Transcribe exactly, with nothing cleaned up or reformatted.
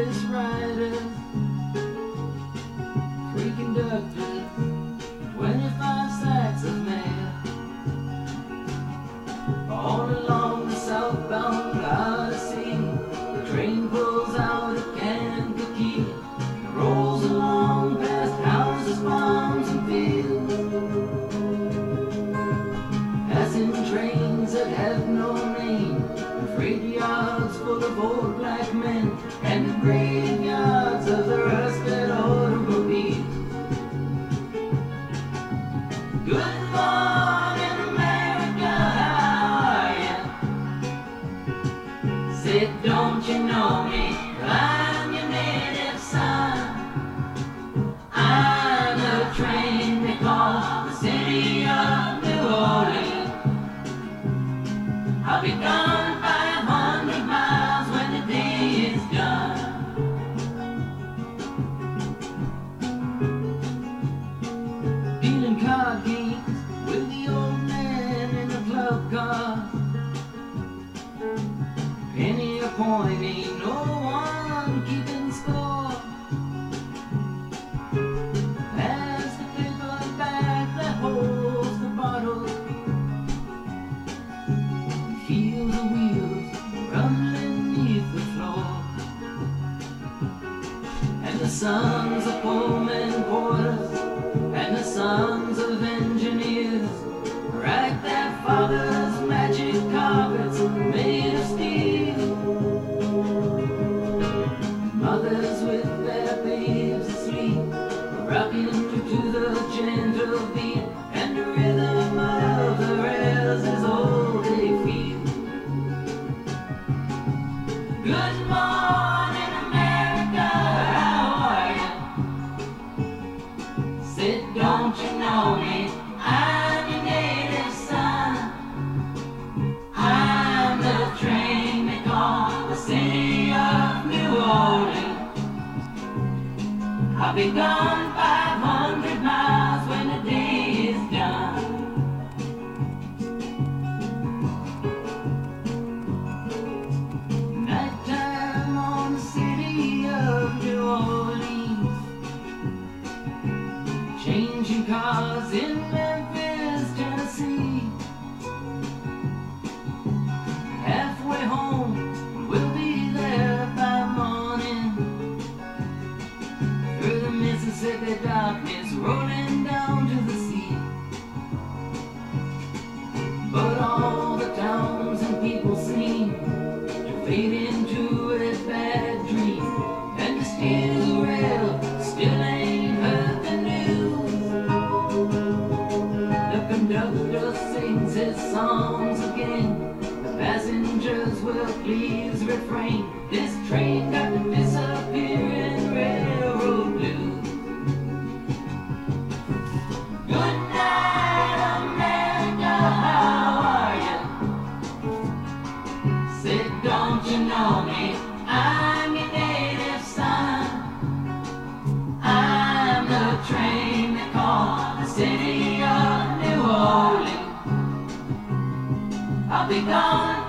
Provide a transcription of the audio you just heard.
circus riders, three conductors, twenty-five sacks of mail. All along the southbound Odyssey, the train pulls out at Kankakee and rolls along past houses, farms, and fields, passing trains that have no name, and freight yards full of old black men, and the graveyards of the rusted automobiles. Good morning, America, how are ya? Said, don't you know me? I'm your native son. I'm the train they call the city of New Orleans. I'll be gone five hundred miles when the day is done. Dealing card games with the old man in the club car. Penny a point, ain't no one keeping score. Pass the paper bag that holds the bottle. Feel the wheels rumbling beneath the floor. And the sons of Pullman porters and the sons of engineers write their fathers' magic carpets made of steel. Mothers with their babes asleep, rocking to the gentle beat, and the rhythm of the rails is all they feel. Good morning, America, how are ya? Said, don't you know me? I'm your native son. I'm the train they call the city of New Orleans. I'll be gone five hundred miles when the day is done. Nighttime on the city of New Orleans, changing cars in Memphis, Tennessee. Halfway home, we'll be there by morning. Through the Mississippi darkness, rolling down to the sea. But all the towns and people seem to fade into a bad dream, and the steel rail still ain't heard the news. The conductor sings his songs again. The passengers will please refrain. This train got to disappear in railroad blues. Good night, America, how are ya? Said, don't you know me? I'm your native son. I'm the train they call the city of New Orleans. I'll be gone